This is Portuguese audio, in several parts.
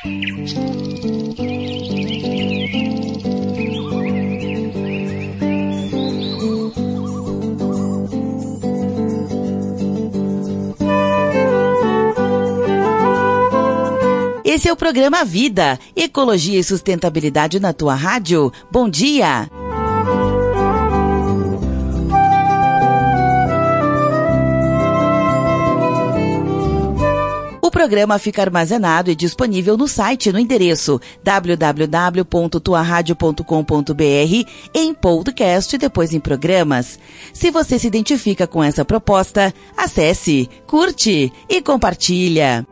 Esse é o programa Vida, Ecologia e Sustentabilidade na tua rádio. Bom dia! O programa fica armazenado e disponível no site no endereço www.tuaradio.com.br, em podcast e depois em programas. Se você se identifica com essa proposta, acesse, curte e compartilha.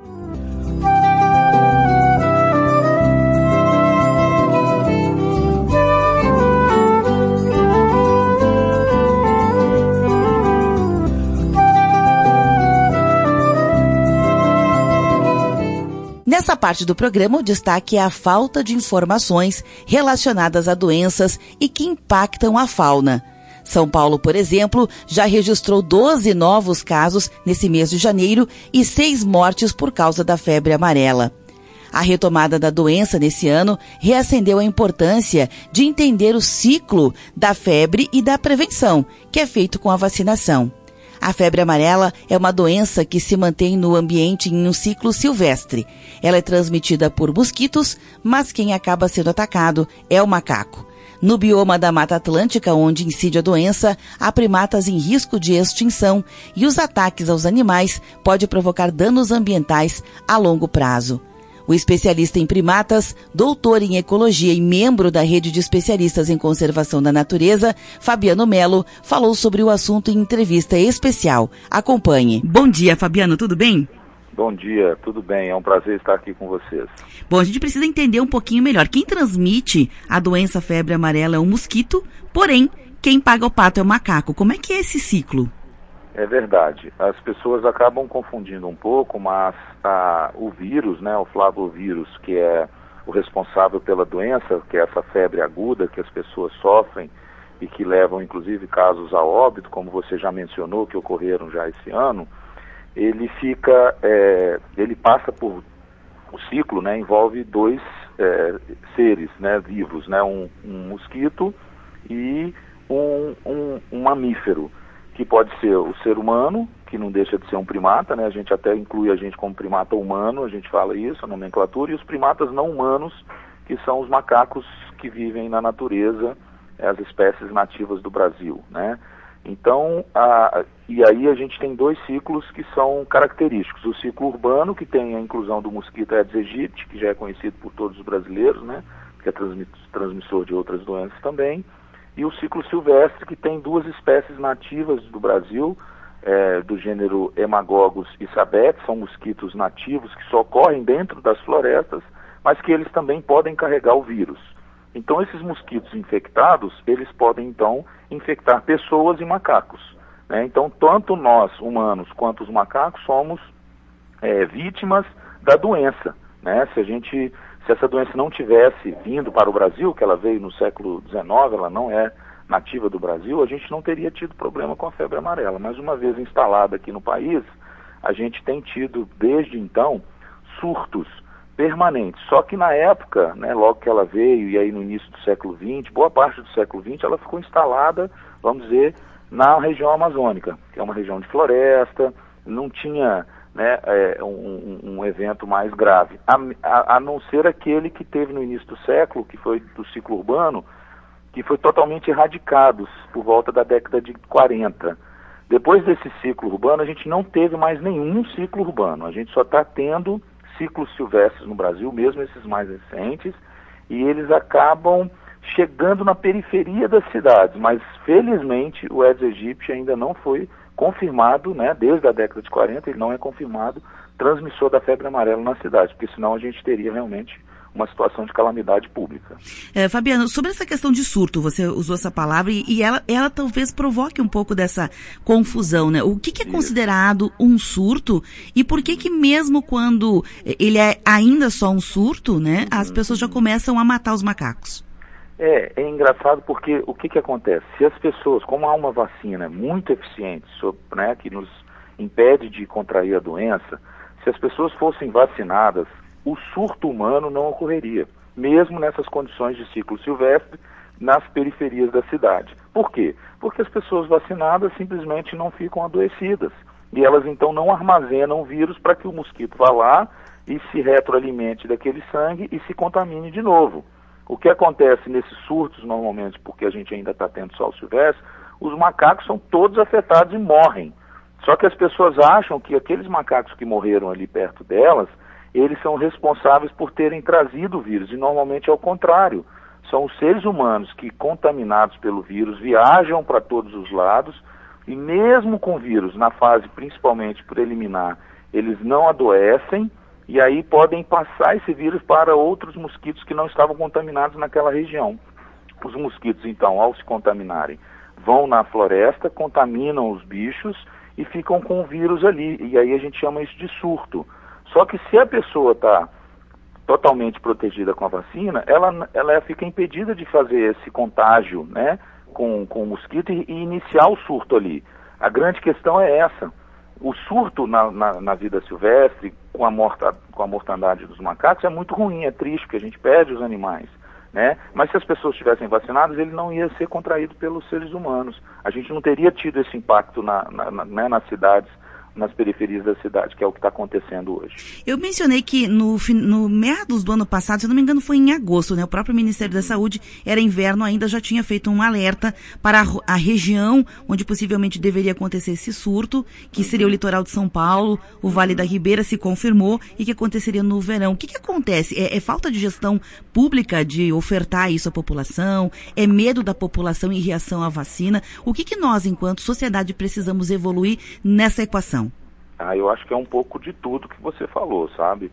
Nessa parte do programa, o destaque é a falta de informações relacionadas a doenças e que impactam a fauna. São Paulo, por exemplo, já registrou 12 novos casos nesse mês de janeiro e 6 mortes por causa da febre amarela. A retomada da doença nesse ano reacendeu a importância de entender o ciclo da febre e da prevenção, que é feito com a vacinação. A febre amarela é uma doença que se mantém no ambiente em um ciclo silvestre. Ela é transmitida por mosquitos, mas quem acaba sendo atacado é o macaco. No bioma da Mata Atlântica, onde incide a doença, há primatas em risco de extinção e os ataques aos animais podem provocar danos ambientais a longo prazo. O especialista em primatas, doutor em ecologia e membro da rede de especialistas em conservação da natureza, Fabiano Melo, falou sobre o assunto em entrevista especial. Acompanhe. Bom dia, Fabiano, tudo bem? Bom dia, tudo bem? É um prazer estar aqui com vocês. Bom, a gente precisa entender um pouquinho melhor. Quem transmite a doença febre amarela é o mosquito, porém, quem paga o pato é o macaco. Como é que é esse ciclo? É verdade. As pessoas acabam confundindo um pouco, mas o vírus, né, o flavovírus, que é o responsável pela doença, que é essa febre aguda que as pessoas sofrem e que levam, inclusive, casos a óbito, como você já mencionou, que ocorreram já esse ano, ele passa por o ciclo, né, envolve dois seres, né, vivos, né, um mosquito e um mamífero, que pode ser o ser humano, que não deixa de ser um primata, né? A gente até inclui a gente como primata humano, a gente fala isso, a nomenclatura, e os primatas não humanos, que são os macacos que vivem na natureza, as espécies nativas do Brasil, né? Então, e aí a gente tem 2 ciclos que são característicos. O ciclo urbano, que tem a inclusão do mosquito Aedes aegypti, que já é conhecido por todos os brasileiros, né? Que é transmissor de outras doenças também. E o ciclo silvestre, que tem 2 espécies nativas do Brasil, do gênero Hemagogos e Sabete, são mosquitos nativos que só ocorrem dentro das florestas, mas que eles também podem carregar o vírus. Então, esses mosquitos infectados, eles podem, então, infectar pessoas e macacos, né? Então, tanto nós, humanos, quanto os macacos, somos vítimas da doença, né? Se essa doença não tivesse vindo para o Brasil, que ela veio no século XIX, ela não é nativa do Brasil, a gente não teria tido problema com a febre amarela. Mas uma vez instalada aqui no país, a gente tem tido, desde então, surtos permanentes. Só que na época, né, logo que ela veio, e aí no início do século XX, boa parte do século XX, ela ficou instalada, vamos dizer, na região amazônica, que é uma região de floresta, não tinha... né, um evento mais grave, a não ser aquele que teve no início do século, que foi do ciclo urbano, que foi totalmente erradicado por volta da década de 40. Depois desse ciclo urbano, a gente não teve mais nenhum ciclo urbano, a gente só está tendo ciclos silvestres no Brasil, mesmo esses mais recentes, e eles acabam chegando na periferia das cidades, mas felizmente o Aedes aegypti ainda não foi confirmado, né, desde a década de 40, ele não é confirmado transmissor da febre amarela na cidade, porque senão a gente teria realmente uma situação de calamidade pública. Fabiano, sobre essa questão de surto, você usou essa palavra e ela talvez provoque um pouco dessa confusão, né? O que é considerado um surto e por que mesmo quando ele é ainda só um surto, né, as pessoas já começam a matar os macacos? É engraçado porque o que acontece? Se as pessoas, como há uma vacina muito eficiente, né, que nos impede de contrair a doença, se as pessoas fossem vacinadas o surto humano não ocorreria, mesmo nessas condições de ciclo silvestre nas periferias da cidade. Por quê? Porque as pessoas vacinadas simplesmente não ficam adoecidas e elas então não armazenam o vírus para que o mosquito vá lá e se retroalimente daquele sangue e se contamine de novo. O que acontece nesses surtos, normalmente, porque a gente ainda está tendo sol silvestre, os macacos são todos afetados e morrem. Só que as pessoas acham que aqueles macacos que morreram ali perto delas, eles são responsáveis por terem trazido o vírus, e normalmente é o contrário. São os seres humanos que, contaminados pelo vírus, viajam para todos os lados, e mesmo com o vírus, na fase principalmente preliminar, eles não adoecem, e aí podem passar esse vírus para outros mosquitos que não estavam contaminados naquela região. Os mosquitos, então, ao se contaminarem, vão na floresta, contaminam os bichos e ficam com o vírus ali. E aí a gente chama isso de surto. Só que se a pessoa está totalmente protegida com a vacina, ela fica impedida de fazer esse contágio, né, com o mosquito e iniciar o surto ali. A grande questão é essa. O surto na vida silvestre, com a mortandade dos macacos, é muito ruim, é triste, porque a gente perde os animais, né? Mas se as pessoas estivessem vacinadas, ele não ia ser contraído pelos seres humanos. A gente não teria tido esse impacto nas cidades, nas periferias da cidade, que é o que está acontecendo hoje. Eu mencionei que no meados do ano passado, se não me engano foi em agosto, né? O próprio Ministério da Saúde, era inverno ainda, já tinha feito um alerta para a região onde possivelmente deveria acontecer esse surto, que seria o litoral de São Paulo, o Vale da Ribeira, se confirmou, e que aconteceria no verão. O que acontece? É falta de gestão pública de ofertar isso à população? É medo da população em reação à vacina? O que nós, enquanto sociedade, precisamos evoluir nessa equação? Eu acho que é um pouco de tudo que você falou, sabe?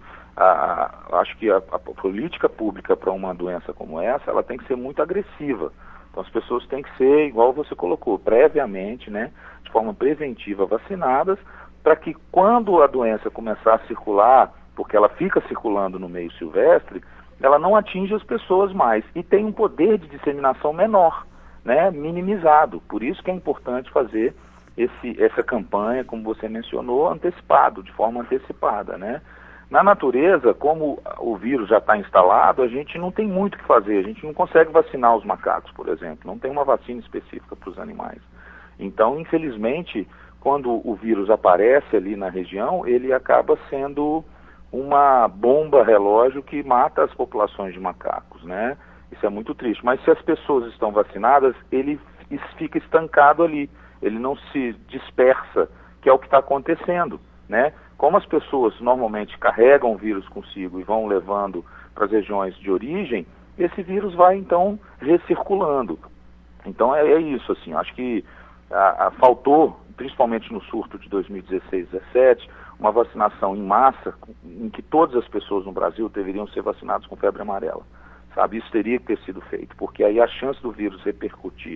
Acho que a política pública para uma doença como essa, ela tem que ser muito agressiva. Então as pessoas têm que ser, igual você colocou, previamente, né, de forma preventiva, vacinadas, para que quando a doença começar a circular, porque ela fica circulando no meio silvestre, ela não atinge as pessoas mais e tem um poder de disseminação menor, né, minimizado. Por isso que é importante fazer essa campanha, como você mencionou, de forma antecipada, né? Na natureza, como o vírus já está instalado, a gente não tem muito o que fazer, a gente não consegue vacinar os macacos, por exemplo, não tem uma vacina específica para os animais. Então, infelizmente, quando o vírus aparece ali na região, ele acaba sendo uma bomba relógio que mata as populações de macacos, né? Isso é muito triste, mas se as pessoas estão vacinadas, ele fica estancado ali. Ele não se dispersa, que é o que está acontecendo, né? Como as pessoas normalmente carregam o vírus consigo e vão levando para as regiões de origem, esse vírus vai, então, recirculando. Então, é isso, assim, acho que faltou, principalmente no surto de 2016-17, uma vacinação em massa, em que todas as pessoas no Brasil deveriam ser vacinadas com febre amarela, sabe? Isso teria que ter sido feito, porque aí a chance do vírus repercutir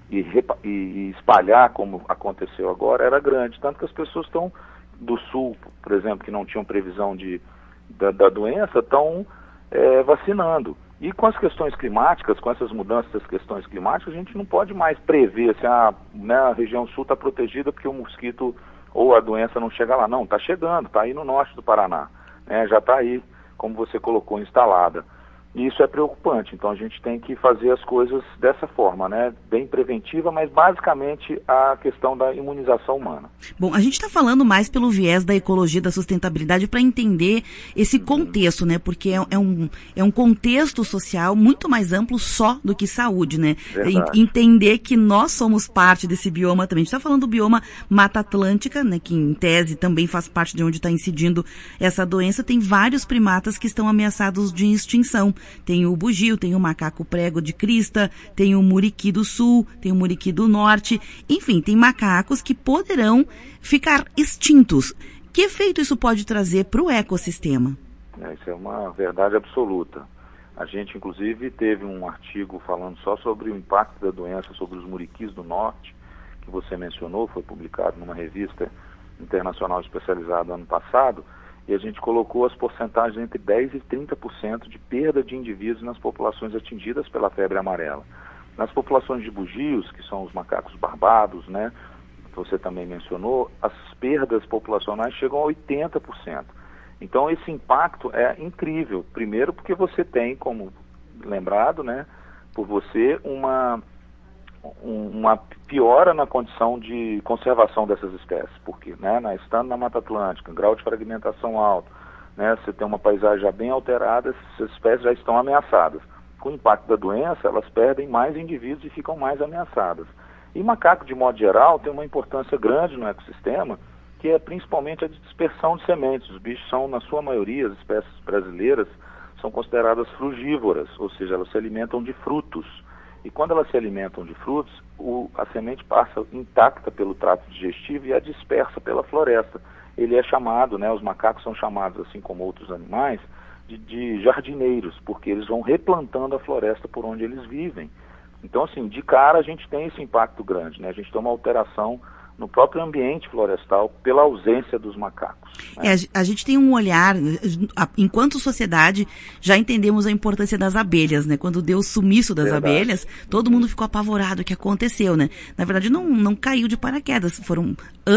e espalhar, como aconteceu agora, era grande. Tanto que as pessoas estão do sul, por exemplo, que não tinham previsão da doença, estão vacinando. E com as questões climáticas, com essas mudanças das questões climáticas, a gente não pode mais prever se a região sul está protegida porque o mosquito ou a doença não chega lá. Não, está chegando, está aí no norte do Paraná, né? Já está aí, como você colocou, instalada. E isso é preocupante, então a gente tem que fazer as coisas dessa forma, né? Bem preventiva, mas basicamente a questão da imunização humana. Bom, a gente está falando mais pelo viés da ecologia, da sustentabilidade, para entender esse contexto, né? Porque é um contexto social muito mais amplo só do que saúde, né? Entender que nós somos parte desse bioma também. A gente está falando do bioma Mata Atlântica, né? Que em tese também faz parte de onde está incidindo essa doença. Tem vários primatas que estão ameaçados de extinção. Tem o bugio, tem o macaco prego de crista, tem o muriqui do sul, tem o muriqui do norte. Enfim, tem macacos que poderão ficar extintos. Que efeito isso pode trazer para o ecossistema? Isso é uma verdade absoluta. A gente, inclusive, teve um artigo falando só sobre o impacto da doença sobre os muriquis do norte, que você mencionou, foi publicado numa revista internacional especializada ano passado, e a gente colocou as porcentagens entre 10% e 30% de perda de indivíduos nas populações atingidas pela febre amarela. Nas populações de bugios, que são os macacos barbados, né, que você também mencionou, as perdas populacionais chegam a 80%. Então esse impacto é incrível. Primeiro porque você tem, como lembrado, né, por você uma piora na condição de conservação dessas espécies, porque, né, estando na Mata Atlântica, grau de fragmentação alto, né, você tem uma paisagem já bem alterada, essas espécies já estão ameaçadas. Com o impacto da doença, elas perdem mais indivíduos e ficam mais ameaçadas. E macaco, de modo geral, tem uma importância grande no ecossistema, que é principalmente a dispersão de sementes. Os bichos são, na sua maioria, as espécies brasileiras, são consideradas frugívoras, ou seja, elas se alimentam de frutos. E quando elas se alimentam de frutos, a semente passa intacta pelo trato digestivo e é dispersa pela floresta. Ele é chamado, né, os macacos são chamados, assim como outros animais, de jardineiros, porque eles vão replantando a floresta por onde eles vivem. Então, assim, de cara a gente tem esse impacto grande, né? A gente tem uma alteração no próprio ambiente florestal pela ausência dos macacos. Né? A gente tem um olhar, enquanto sociedade, já entendemos a importância das abelhas, né? Quando deu o sumiço das abelhas, todo mundo ficou apavorado. O que aconteceu, né? Na verdade, não caiu de paraquedas. Foram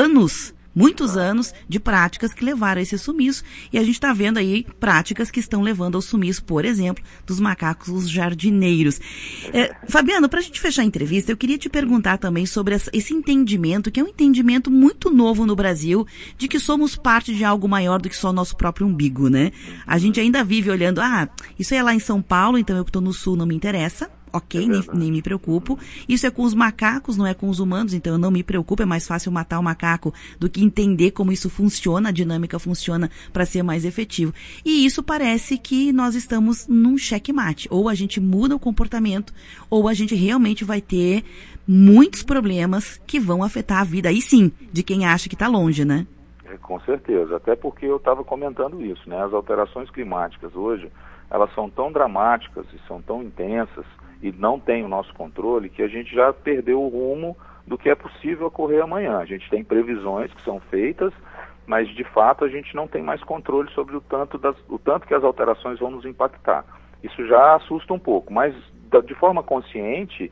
muitos anos de práticas que levaram a esse sumiço, e a gente está vendo aí práticas que estão levando ao sumiço, por exemplo, dos macacos, os jardineiros. Fabiano, para a gente fechar a entrevista, eu queria te perguntar também sobre esse entendimento, que é um entendimento muito novo no Brasil, de que somos parte de algo maior do que só o nosso próprio umbigo, né? A gente ainda vive olhando, isso é lá em São Paulo, então eu que estou no Sul não me interessa. Ok, nem me preocupo. Isso é com os macacos, não é com os humanos, então eu não me preocupo. É mais fácil matar o macaco do que entender como isso funciona, a dinâmica funciona para ser mais efetivo. E isso parece que nós estamos num checkmate. Ou a gente muda o comportamento, ou a gente realmente vai ter muitos problemas que vão afetar a vida, aí sim, de quem acha que está longe, né? Com certeza, até porque eu estava comentando isso, né? As alterações climáticas hoje, elas são tão dramáticas e são tão intensas, e não tem o nosso controle, que a gente já perdeu o rumo do que é possível ocorrer amanhã. A gente tem previsões que são feitas, mas de fato a gente não tem mais controle sobre o tanto que as alterações vão nos impactar. Isso já assusta um pouco, mas de forma consciente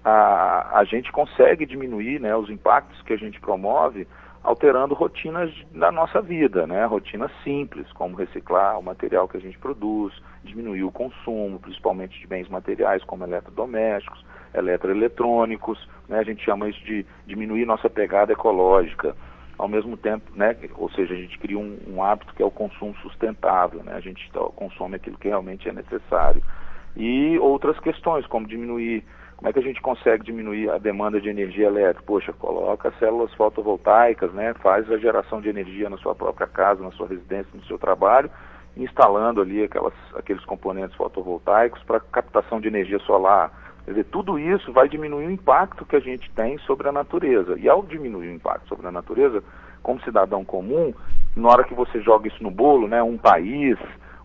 a gente consegue diminuir, né, os impactos que a gente promove, alterando rotinas da nossa vida, né? Rotinas simples, como reciclar o material que a gente produz, diminuir o consumo, principalmente de bens materiais, como eletrodomésticos, eletroeletrônicos, né? A gente chama isso de diminuir nossa pegada ecológica. Ao mesmo tempo, né? Ou seja, a gente cria um hábito que é o consumo sustentável, né? A gente consome aquilo que realmente é necessário. E outras questões, como como é que a gente consegue diminuir a demanda de energia elétrica? Poxa, coloca células fotovoltaicas, né? Faz a geração de energia na sua própria casa, na sua residência, no seu trabalho, instalando ali aqueles componentes fotovoltaicos para captação de energia solar. Quer dizer, tudo isso vai diminuir o impacto que a gente tem sobre a natureza. E ao diminuir o impacto sobre a natureza, como cidadão comum, na hora que você joga isso no bolo, né? Um país,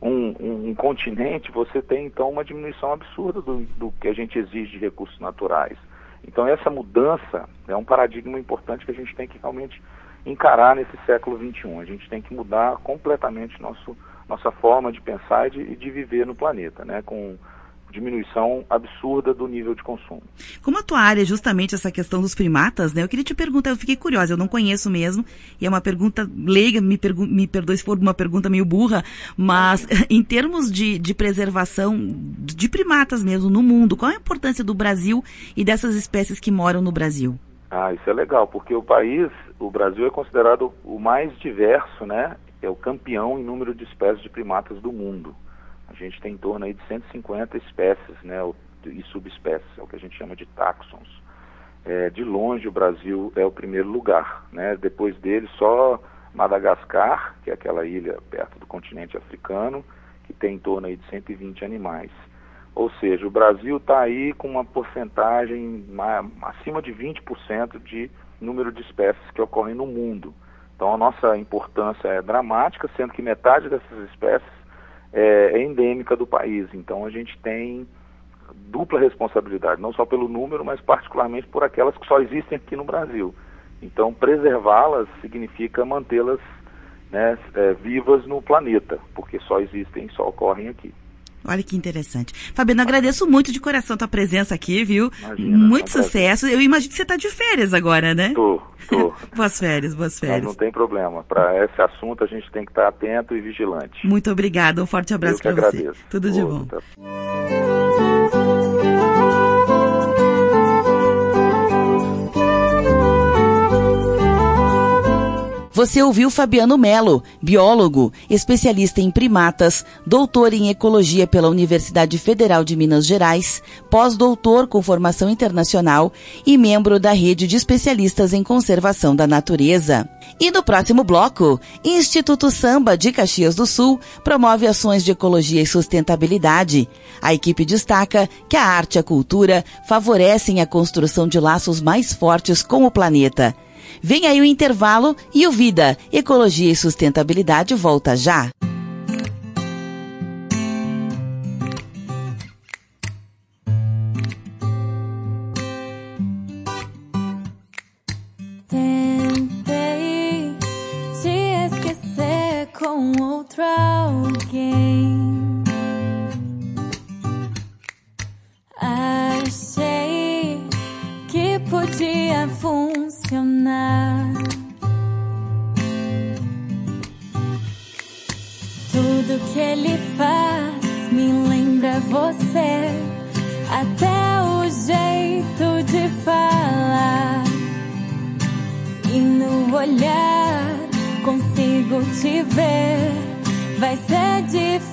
um continente, você tem então uma diminuição absurda do que a gente exige de recursos naturais. Então essa mudança é um paradigma importante que a gente tem que realmente encarar nesse século XXI. A gente tem que mudar completamente nossa forma de pensar e de viver no planeta, né? Com diminuição absurda do nível de consumo. Como a tua área é justamente essa questão dos primatas, né? Eu queria te perguntar, eu fiquei curiosa, eu não conheço mesmo, e é uma pergunta leiga, me perdoe se for uma pergunta meio burra, mas em termos de preservação de primatas mesmo no mundo, qual é a importância do Brasil e dessas espécies que moram no Brasil? Isso é legal, porque o Brasil é considerado o mais diverso, né? É o campeão em número de espécies de primatas do mundo. A gente tem em torno aí de 150 espécies, né, e subespécies, é o que a gente chama de táxons. De longe o Brasil é o primeiro lugar, né? Depois dele só Madagascar, que é aquela ilha perto do continente africano, que tem em torno aí de 120 animais. Ou seja, o Brasil está aí com uma porcentagem acima de 20% de número de espécies que ocorrem no mundo. Então a nossa importância é dramática, sendo que metade dessas espécies é endêmica do país. Então a gente tem dupla responsabilidade, não só pelo número, mas particularmente por aquelas que só existem aqui no Brasil. Então preservá-las significa mantê-las, né, vivas no planeta, porque só existem, só ocorrem aqui. Olha que interessante. Fabiano, agradeço muito de coração a tua presença aqui, viu? Imagina, muito sucesso. Eu imagino que você está de férias agora, né? Tô. Boas férias. Mas não tem problema. Para esse assunto a gente tem que estar atento e vigilante. Muito obrigada. Um forte abraço para você. Agradeço. Tudo de bom. Tá. Você ouviu Fabiano Melo, biólogo, especialista em primatas, doutor em ecologia pela Universidade Federal de Minas Gerais, pós-doutor com formação internacional e membro da rede de especialistas em conservação da natureza. E no próximo bloco, Instituto Samba de Caxias do Sul promove ações de ecologia e sustentabilidade. A equipe destaca que a arte e a cultura favorecem a construção de laços mais fortes com o planeta. Vem aí o intervalo e o Vida, Ecologia e Sustentabilidade volta já. Tentei te esquecer com outro alguém. Achei que podia funcionar. Tudo que ele faz me lembra você, até o jeito de falar. E no olhar consigo te ver, vai ser difícil